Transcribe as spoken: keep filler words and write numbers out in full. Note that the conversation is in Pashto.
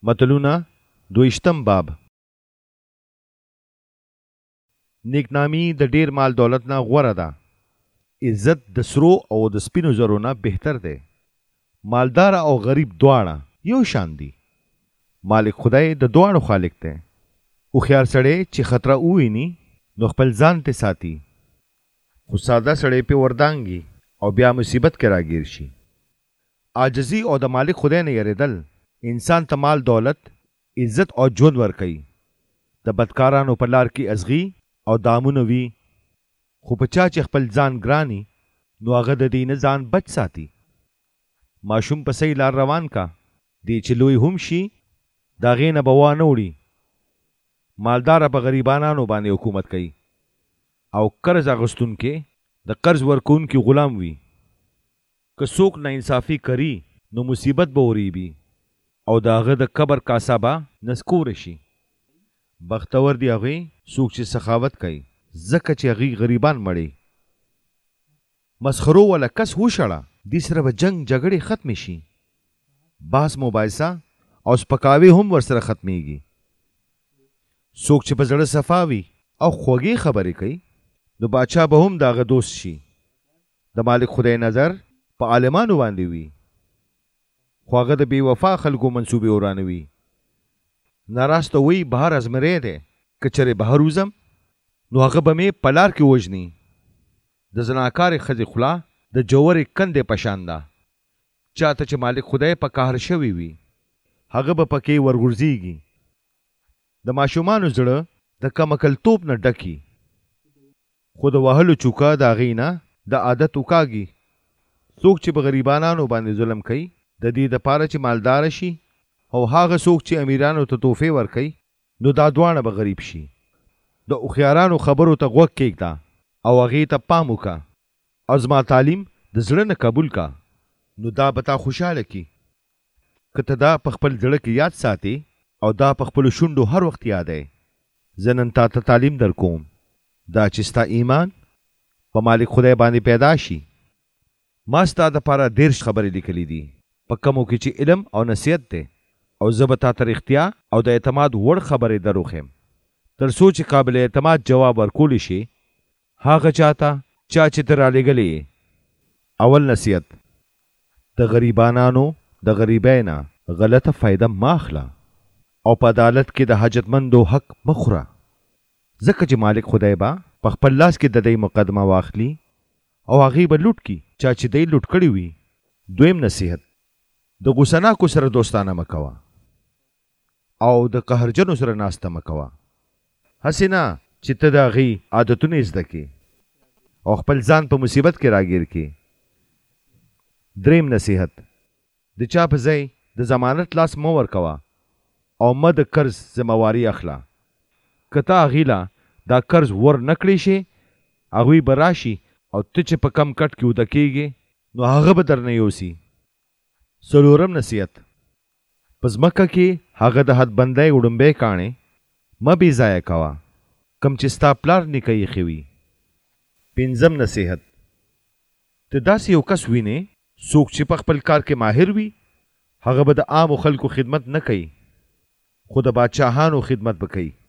متلونه دویشتم باب. نیکنامي د ډیر مال دولت نه غوره ده. عزت د سرو او د سپینو زرو نه بهتر دی. مالدار او غریب دواړه یو شان دي. مالک خدای د دواړو خالق دی. هوښیار سړی چې خطر وویني نو خپل ځان ته ساتي، خو ساده سړی په وردانګي او بیا مصیبت کې راګیر شي. عاجزي او د مالک خدای نه یریدل انسان ته مال دولت، عزت او ژوند ورکوي. د بدکارانو په لار کې ازغي او دامونه وي، خو په چا چې خپل ځان ګراني نو هغه د دې نه ځان بچ ساتي. ماشوم په صحیح لار روان کا، دی چې لوی هم شي د هغې نه به وانه وړي. مالداره په غریبانانو باندې حکومت کوي او قرض اخیستونکی د قرض ورکوونکي غلام وي. که څوک ناانصافي کوي نو مصیبت به وریږي او د هغه د قبر کاسه به نسکوره شي. بختور دی هغوی څوک چې سخاوت کوي، ځکه چې هغوی غریبان مړي. مسخرو والا کس وشړه، دې سره به جنگ جګړې ختمې شي. بحث مباحثه او سپکاوي هم ورسره ختمیږي. څوک چې په زړه صفا وي او خوږې خبرې کوي نو باچا به هم د هغه دوست شي. د مالک خدای نظر په عالمانو باندې وي، خو هغه د بې وفا خلکو منصوبې ورانوي. ناراسته وی بهر ازمری دی، که چېرې بهر وځم نو هغه به مې په لار کې وژني. د زناکارې ښځې خوله د جوورې کندې په شان ده. چاته چې مالک خدای په قهر شوی وي هغه به پکې ورغورځېږي. د ماشومانو زړه د کمکلتوب نه ډکي، خو د وهلو چوکه د هغې نه د عادت وکاږي. څوک چې په غریبانانو باندې ظلم کوي د دې دپاره چې مالدار شي، او هغه څوک چې امیرانو ته تحفې ورکوي نو دا دواړه به غریب شي. د هوښیارانو خبرو ته غوږ کېږده او هغې ته پام وکړه، او زما تعلیم د زړه نه قبول کا نو دا به تا خوشحاله کی. که ته دا په خپل زړه کې یاد ساتي او دا په خپلو شونډو هر وخت یادی، زه نن تا ته تعلیم در کوم دا چې ستا ایمان په مالک خدای باندې پیدا شي. ما ستا دپاره دېرش خبرې لیکلي دي، په کومو کې چې علم او نصیحت دی، او زه به تا ته رښتیا او د اعتماد وړ خبرې در وښیم، تر څو چې قابل اعتماد جواب ورکولی شي هغه چاته چا چې ته رالیږلی یې. اول نصیحت: د غریبانانو د غریبۍ نه غلطه فایده مه اخله، او په عدالت کې د حاجتمندو حق مه خوره، ځکه چې مالک خدای به په خپل لاس کې د دې مقدمه واخلي او هغې به لوټ کړي چا چې دی لوټ کړي وي. دویم نصیحت: د غوسناکو سره دوستانه مه کوه او د قهرجنو سره ناسته مه کوه، هسې نه چې ته د هغې عادتونه زده کړې او خپل ځان په مصیبت کې راګیر کړې. دریم نصیحت: د چا په ځای د ضمانت لاس مه ورکوه او مه د قرض ذمهواري اخله. که ته هغې له دا قرض ور نه کړې شي هغوی به راشي او ته چې په کم کټ کې وده کېږې نو هغه به درنه یوسي. څلورم نصیحت: په ځمکه کې هغه د حدبندۍ وړومبی کاڼې مه بې ځایه کوه، کم چې ستا پلار نیکه ایښې وي. پنځم نصیحت: ته داسې یو کس وینې څوک چې په خپل کار کې ماهر وي، هغه به د عامو خلکو خدمت نه کوي، خو د بادشاهانو خدمت به کوي.